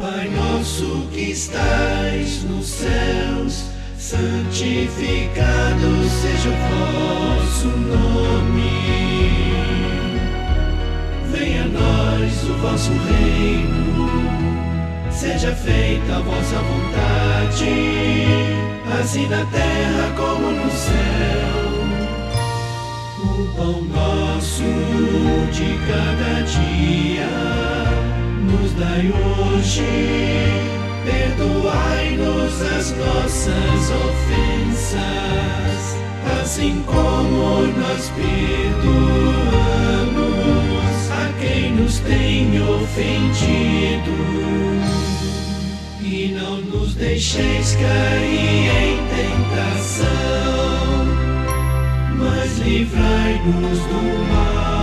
Pai nosso que estais nos céus, santificado seja o vosso nome. Venha a nós o vosso reino, seja feita a vossa vontade, assim na terra como no céu. O pão nosso de cada dia nos dai hoje, perdoai-nos as nossas ofensas, assim como nós perdoamos a quem nos tem ofendido. E não nos deixeis cair em tentação, mas livrai-nos do mal.